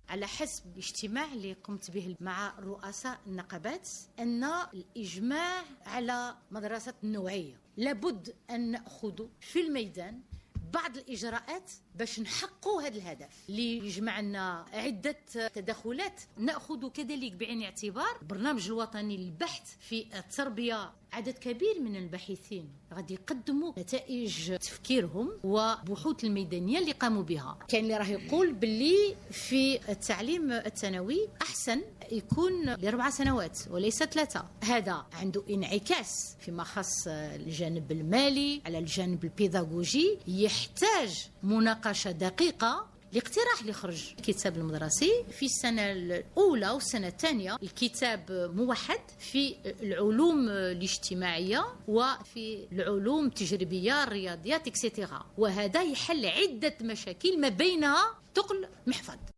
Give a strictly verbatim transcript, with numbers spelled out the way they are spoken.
على حسب الاجتماع اللي قمت به مع رؤساء النقابات أن الإجماع على مدرسة النوعية لابد أن نأخذ في الميدان بعض الإجراءات باش نحققوا هذا الهدف اللي يجمع لنا عدة تدخلات. نأخذ كذلك بعين الاعتبار البرنامج الوطني للبحث في التربية. عدد كبير من الباحثين غادي يقدموا نتائج تفكيرهم وبحوث الميدانية اللي قاموا بها. كاين اللي راه يقول باللي في التعليم الثانوي أحسن يكون لأربع سنوات وليس ثلاثة. هذا عنده انعكاس فيما خص الجانب المالي على الجانب البيداغوجي. يحتاج مناقشة دقيقة. الاقتراح اللي خرج الكتاب المدرسي في السنة الأولى والسنة الثانية الكتاب موحد في العلوم الاجتماعية وفي العلوم التجريبية الرياضيات إكسيتيرا، وهذا يحل عدة مشاكل ما بينها ثقل محفظ.